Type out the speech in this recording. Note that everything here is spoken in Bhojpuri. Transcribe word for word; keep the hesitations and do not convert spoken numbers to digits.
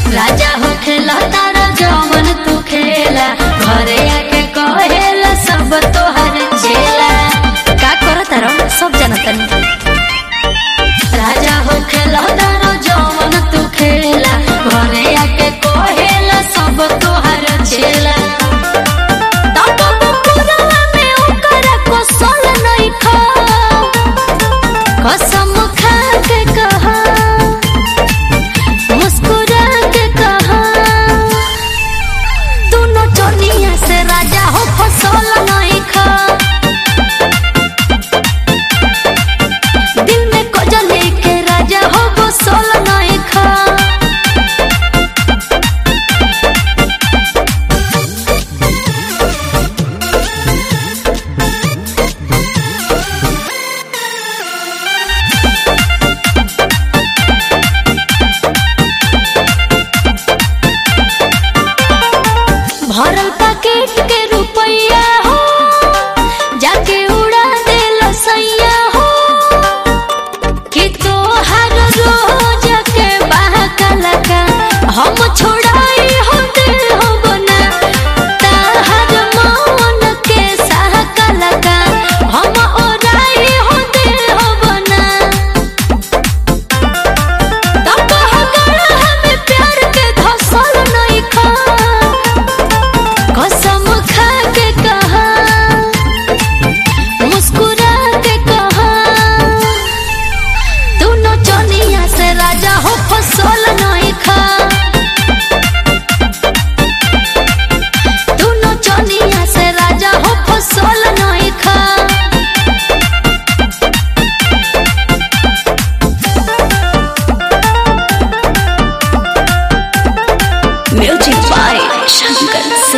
राजा हो खेला तारा जवन तू खेला, घरे आके कहेला सब तोहर चेला। का करो तारो सब जानतन। राजा हो खेला तारा जवन तू खेला, घरे आके कहेला सब तोहर चेला। कसम खा के कहा, मुस्कुरा के कहा, तू नचनिया से राजा हो फसल नहीं खा। दिल में कजली के राजा हो बसल नहीं खा। भरल पैकेट के रुपया हो, जाके उड़ा दे लसैया हो, कि तोहर रोज के बहकल का हम छोड़ाई हो दिल हो बना। ताहर मन के सहकल का हम ओराई हो दिल हो बना। तब कहकर हमें प्यार के धसल नहीं खा। कसम खा के कहा, मुस्कुरा के कहा, तू नचनिया से राजा हो फसल नहीं खा। तू नचनिया से राजा हो फसल नहीं खा। Music by Shankar Singh.